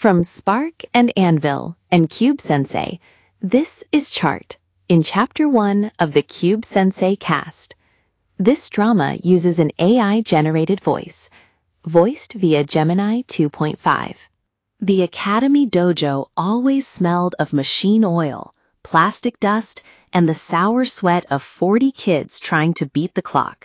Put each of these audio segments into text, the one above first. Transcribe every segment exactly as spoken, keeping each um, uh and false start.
From Spark and Anvil and Cube Sensei, this is Chart in Chapter one of the Cube Sensei cast. This drama uses an A I-generated voice, voiced via Gemini two point five. The Academy Dojo always smelled of machine oil, plastic dust, and the sour sweat of forty kids trying to beat the clock.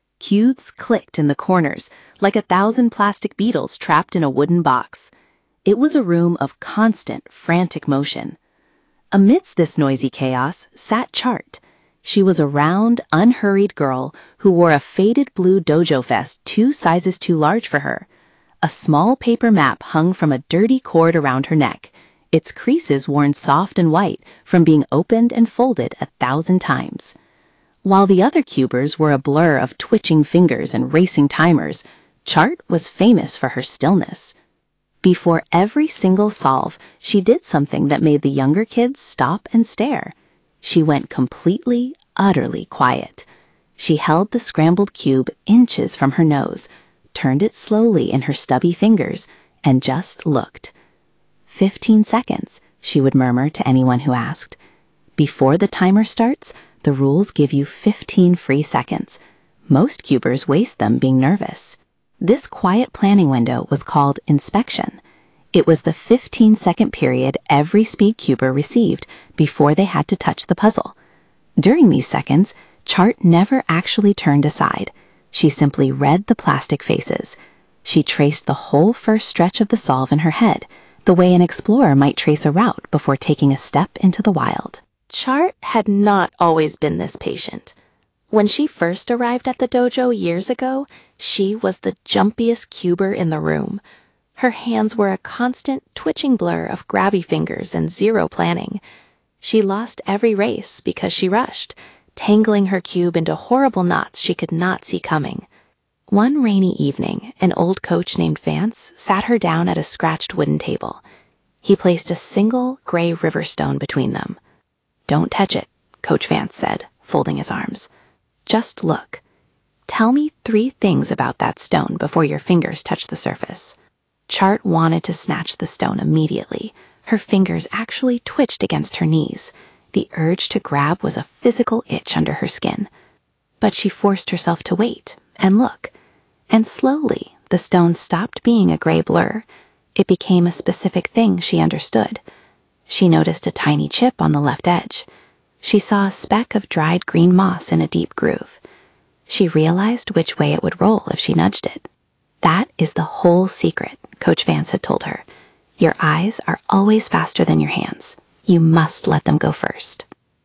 Cues clicked in the corners like a thousand plastic beetles trapped in a wooden box. It was a room of constant, frantic motion. Amidst this noisy chaos sat Chart. She was a round, unhurried girl who wore a faded blue dojo vest two sizes too large for her. A small paper map hung from a dirty cord around her neck, its creases worn soft and white from being opened and folded a thousand times. While the other cubers were a blur of twitching fingers and racing timers, Chart was famous for her stillness. Before every single solve, she did something that made the younger kids stop and stare. She went completely, utterly quiet. She held the scrambled cube inches from her nose, turned it slowly in her stubby fingers, and just looked. Fifteen seconds, she would murmur to anyone who asked. Before the timer starts, the rules give you fifteen free seconds. Most cubers waste them being nervous. This quiet planning window was called inspection. It was the fifteen-second period every speed cuber received before they had to touch the puzzle. During these seconds, Chart never actually turned aside. She simply read the plastic faces. She traced the whole first stretch of the solve in her head, the way an explorer might trace a route before taking a step into the wild. Chart had not always been this patient. When she first arrived at the dojo years ago, she was the jumpiest cuber in the room. Her hands were a constant twitching blur of grabby fingers and zero planning. She lost every race because she rushed, tangling her cube into horrible knots she could not see coming. One rainy evening, an old coach named Vance sat her down at a scratched wooden table. He placed a single gray river stone between them. "Don't touch it," Coach Vance said, folding his arms. "Just look. Tell me three things about that stone before your fingers touch the surface." Chart wanted to snatch the stone immediately. Her fingers actually twitched against her knees. The urge to grab was a physical itch under her skin. But she forced herself to wait and look. And slowly, the stone stopped being a gray blur. It became a specific thing she understood. She noticed a tiny chip on the left edge. She saw a speck of dried green moss in a deep groove. She realized which way it would roll if she nudged it. "That is the whole secret," Coach Vance had told her. "Your eyes are always faster than your hands. You must let them go first."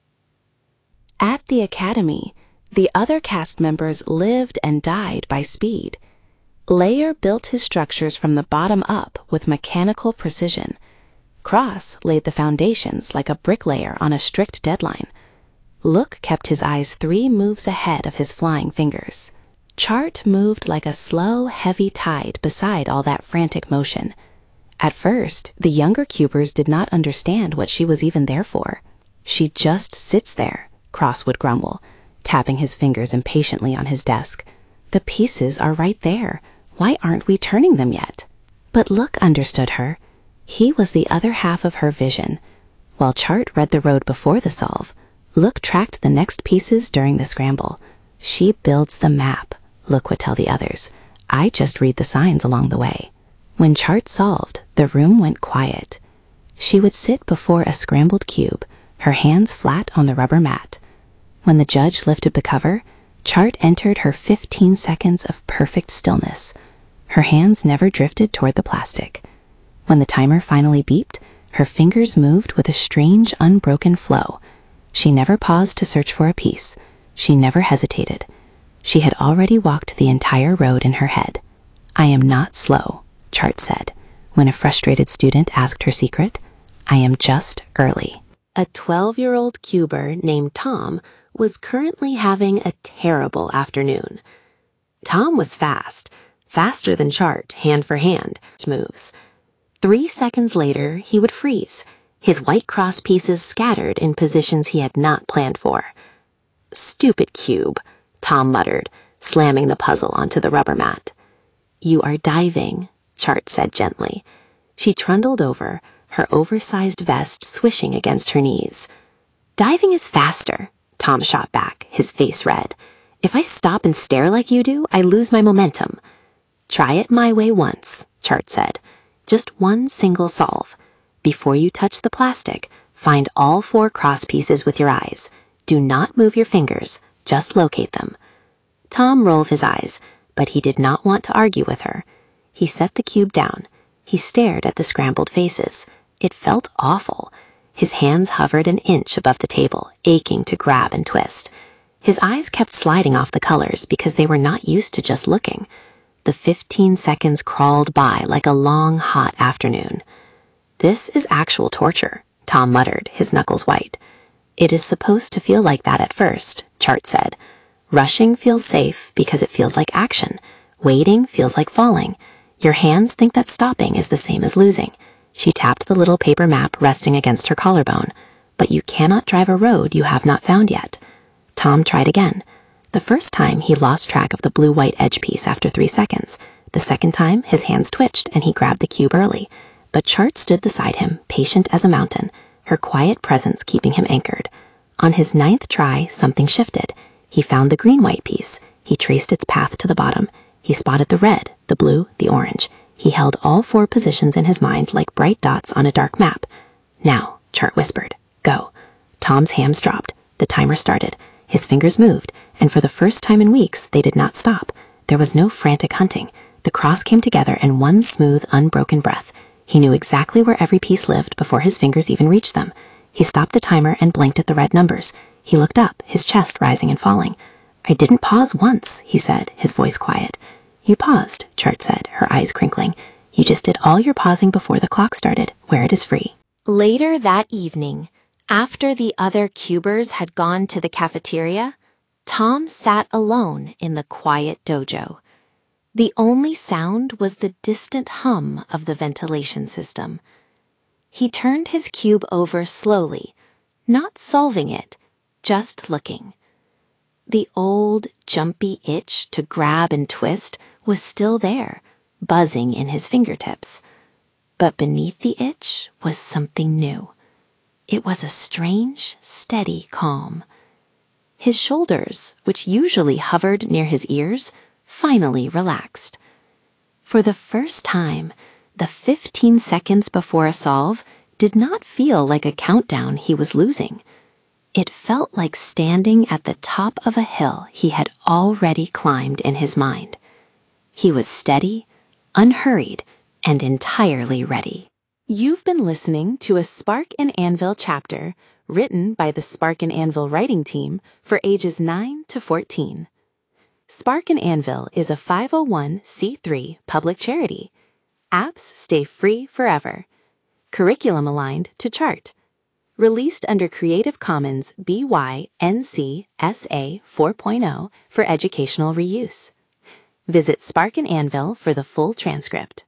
At the academy, the other cast members lived and died by speed. Layer built his structures from the bottom up with mechanical precision. Cross laid the foundations like a bricklayer on a strict deadline. Look kept his eyes three moves ahead of his flying fingers. Chart moved like a slow, heavy tide beside all that frantic motion. At first, the younger cubers did not understand what she was even there for. "She just sits there," Cross would grumble, tapping his fingers impatiently on his desk. "The pieces are right there. Why aren't we turning them yet?" But Look understood her. He was the other half of her vision. While Chart read the road before the solve, Look tracked the next pieces during the scramble. "She builds the map," Look would tell the others. "I just read the signs along the way." When Chart solved, the room went quiet. She would sit before a scrambled cube, her hands flat on the rubber mat. When the judge lifted the cover, Chart entered her fifteen seconds of perfect stillness. Her hands never drifted toward the plastic. When the timer finally beeped, her fingers moved with a strange, unbroken flow. She never paused to search for a piece. She never hesitated. She had already walked the entire road in her head. "I am not slow," Chart said, when a frustrated student asked her secret. "I am just early." A twelve-year-old cuber named Tom was currently having a terrible afternoon. Tom was fast, faster than Chart, hand for hand, moves. Three seconds later, he would freeze, his white cross pieces scattered in positions he had not planned for. "Stupid cube," Tom muttered, slamming the puzzle onto the rubber mat. "You are diving," Chart said gently. She trundled over, her oversized vest swishing against her knees. Diving is faster, Tom shot back, his face red. If I stop and stare like you do, I lose my momentum. Try it my way once, Chart said. Just one single solve. Before you touch the plastic, find all four cross pieces with your eyes. Do not move your fingers, just locate them. Tom rolled his eyes, but he did not want to argue with her. He set the cube down. He stared at the scrambled faces. It felt awful. His hands hovered an inch above the table, aching to grab and twist. His eyes kept sliding off the colors because they were not used to just looking. The fifteen seconds crawled by like a long, hot afternoon. This is actual torture, Tom muttered, his knuckles white. It is supposed to feel like that at first, Chart said. Rushing feels safe because it feels like action. Waiting feels like falling. Your hands think that stopping is the same as losing. She tapped the little paper map resting against her collarbone. But you cannot drive a road you have not found yet. Tom tried again. The first time, he lost track of the blue-white edge piece after three seconds. The second time, his hands twitched and he grabbed the cube early. But Chart stood beside him, patient as a mountain, her quiet presence keeping him anchored. On his ninth try, something shifted. He found the green-white piece. He traced its path to the bottom. He spotted the red, the blue, the orange. He held all four positions in his mind like bright dots on a dark map. Now, Chart whispered, go. Tom's hams dropped. The timer started. His fingers moved, and for the first time in weeks, they did not stop. There was no frantic hunting. The cross came together in one smooth, unbroken breath. He knew exactly where every piece lived before his fingers even reached them. He stopped the timer and blinked at the red numbers. He looked up, his chest rising and falling. I didn't pause once, he said, his voice quiet. You paused, Chart said, her eyes crinkling. You just did all your pausing before the clock started, where it is free. Later that evening, after the other cubers had gone to the cafeteria, Tom sat alone in the quiet dojo. The only sound was the distant hum of the ventilation system. He turned his cube over slowly, not solving it, just looking. The old, jumpy itch to grab and twist was still there, buzzing in his fingertips. But beneath the itch was something new. It was a strange, steady calm. His shoulders, which usually hovered near his ears, finally relaxed. For the first time, the fifteen seconds before a solve did not feel like a countdown he was losing. It felt like standing at the top of a hill he had already climbed in his mind. He was steady, unhurried, and entirely ready. You've been listening to a Spark and Anvil chapter written by the Spark and Anvil writing team for ages nine to fourteen. Spark and Anvil is a five oh one c three public charity. Apps stay free forever. Curriculum aligned to Chart. Released under Creative Commons B Y N C S A four point oh for educational reuse. Visit Spark and Anvil for the full transcript.